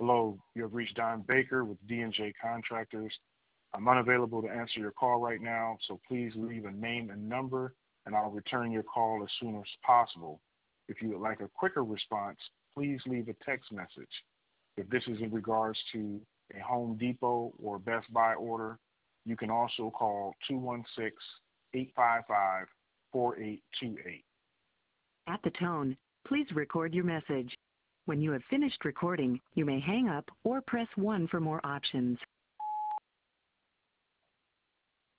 Hello, you have reached Don Baker with D&J Contractors. I'm unavailable to answer your call right now, so please leave a name and number, and I'll return your call as soon as possible. If you would like a quicker response, please leave a text message. If this is in regards to a Home Depot or Best Buy order, you can also call 216-855-4828. At the tone, please record your message. When you have finished recording, you may hang up or press 1 for more options.